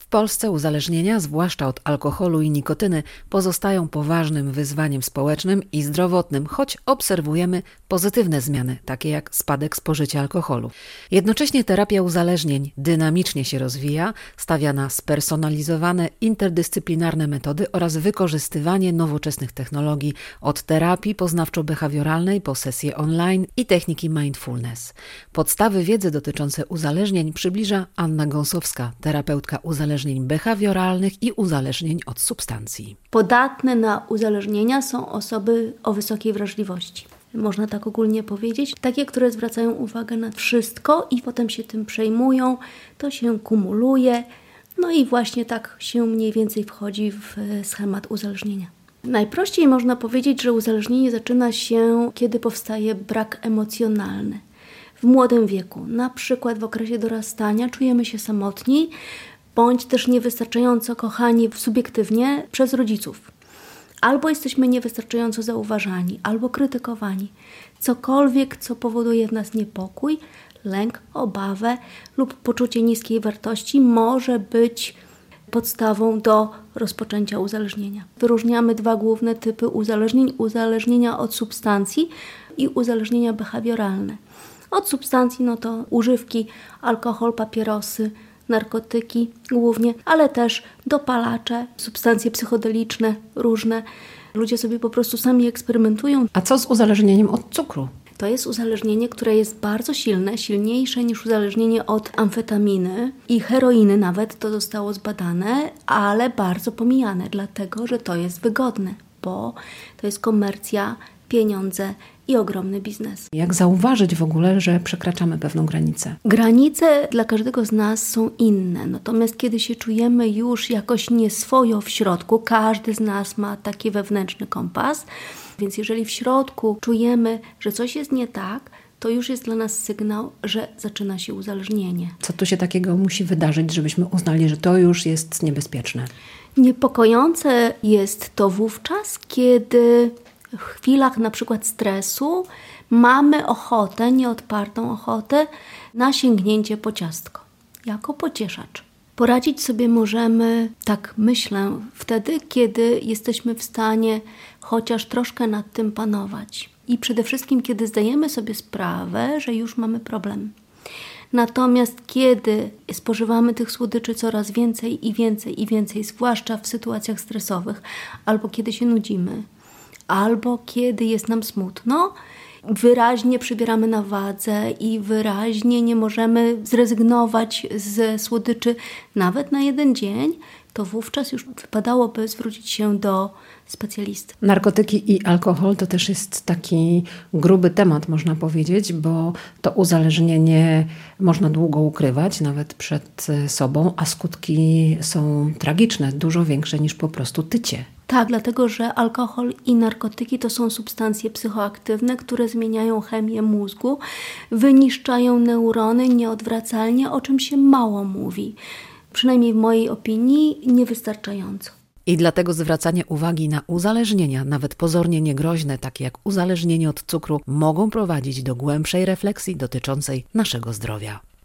Polsce uzależnienia, zwłaszcza od alkoholu i nikotyny, pozostają poważnym wyzwaniem społecznym i zdrowotnym, choć obserwujemy pozytywne zmiany, takie jak spadek spożycia alkoholu. Jednocześnie terapia uzależnień dynamicznie się rozwija, stawia na spersonalizowane, interdyscyplinarne metody oraz wykorzystywanie nowoczesnych technologii od terapii poznawczo-behawioralnej po sesje online i techniki mindfulness. Podstawy wiedzy dotyczące uzależnień przybliża Anna Gąsowska, terapeutka uzależnień behawioralnych i uzależnień od substancji. Podatne na uzależnienia są osoby o wysokiej wrażliwości. Można tak ogólnie powiedzieć. Takie, które zwracają uwagę na wszystko i potem się tym przejmują, to się kumuluje. No i właśnie tak się mniej więcej wchodzi w schemat uzależnienia. Najprościej można powiedzieć, że uzależnienie zaczyna się, kiedy powstaje brak emocjonalny. W młodym wieku, na przykład w okresie dorastania, czujemy się samotni, bądź też niewystarczająco kochani subiektywnie przez rodziców. Albo jesteśmy niewystarczająco zauważani, albo krytykowani. Cokolwiek, co powoduje w nas niepokój, lęk, obawę lub poczucie niskiej wartości, może być podstawą do rozpoczęcia uzależnienia. Wyróżniamy dwa główne typy uzależnień: uzależnienia od substancji i uzależnienia behawioralne. Od substancji to używki, alkohol, papierosy, narkotyki głównie, ale też dopalacze, substancje psychodeliczne różne. Ludzie sobie po prostu sami eksperymentują. A co z uzależnieniem od cukru? To jest uzależnienie, które jest bardzo silne, silniejsze niż uzależnienie od amfetaminy i heroiny nawet, to zostało zbadane, ale bardzo pomijane, dlatego że to jest wygodne, bo to jest komercja, pieniądze i ogromny biznes. Jak zauważyć w ogóle, że przekraczamy pewną granicę? Granice dla każdego z nas są inne, natomiast kiedy się czujemy już jakoś nieswojo w środku, każdy z nas ma taki wewnętrzny kompas, więc jeżeli w środku czujemy, że coś jest nie tak, to już jest dla nas sygnał, że zaczyna się uzależnienie. Co tu się takiego musi wydarzyć, żebyśmy uznali, że to już jest niebezpieczne? Niepokojące jest to wówczas, kiedy w chwilach na przykład stresu mamy ochotę, nieodpartą ochotę na sięgnięcie po ciastko, jako pocieszacz. Poradzić sobie możemy, tak myślę, wtedy, kiedy jesteśmy w stanie chociaż troszkę nad tym panować. I przede wszystkim, kiedy zdajemy sobie sprawę, że już mamy problem. Natomiast kiedy spożywamy tych słodyczy coraz więcej i więcej i więcej, zwłaszcza w sytuacjach stresowych, albo kiedy się nudzimy, albo kiedy jest nam smutno, wyraźnie przybieramy na wadze i wyraźnie nie możemy zrezygnować ze słodyczy nawet na jeden dzień, to wówczas już wypadałoby zwrócić się do specjalisty. Narkotyki i alkohol to też jest taki gruby temat, można powiedzieć, bo to uzależnienie można długo ukrywać, nawet przed sobą, a skutki są tragiczne, dużo większe niż po prostu tycie. Tak, dlatego że alkohol i narkotyki to są substancje psychoaktywne, które zmieniają chemię mózgu, wyniszczają neurony nieodwracalnie, o czym się mało mówi. Przynajmniej w mojej opinii niewystarczająco. I dlatego zwracanie uwagi na uzależnienia, nawet pozornie niegroźne, takie jak uzależnienie od cukru, mogą prowadzić do głębszej refleksji dotyczącej naszego zdrowia.